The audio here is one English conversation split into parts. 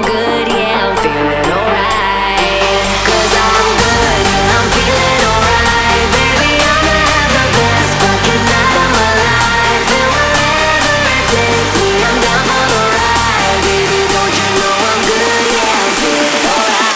good, yeah, I'm feeling alright. 'Cause I'm good, I'm feeling alright. Baby, I'ma have the best fucking night of my life. And wherever it takes me, I'm down for the ride. Baby, don't you know I'm good, yeah, I'm feeling alright.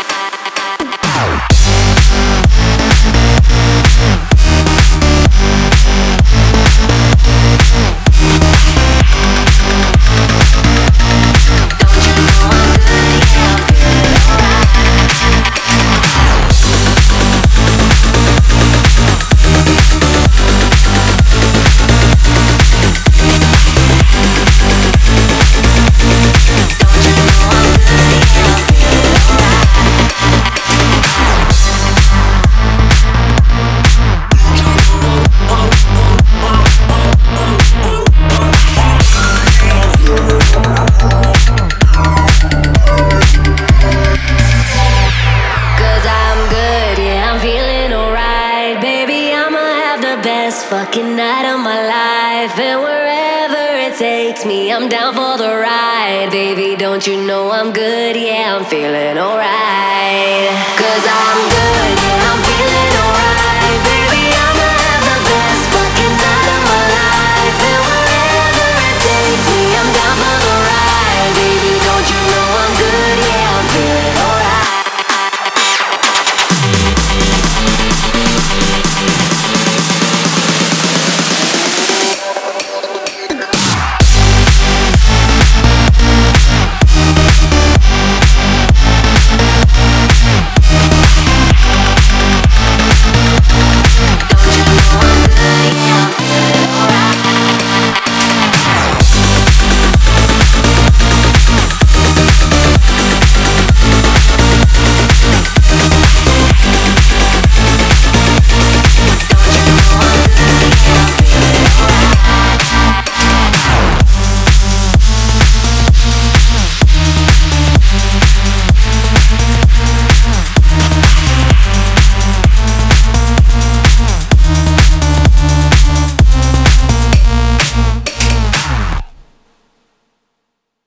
Fucking night of my life, and wherever it takes me, I'm down for the ride. Baby, don't you know I'm good? Yeah, I'm feeling alright. 'Cause I'm good, yeah, I'm feeling alright.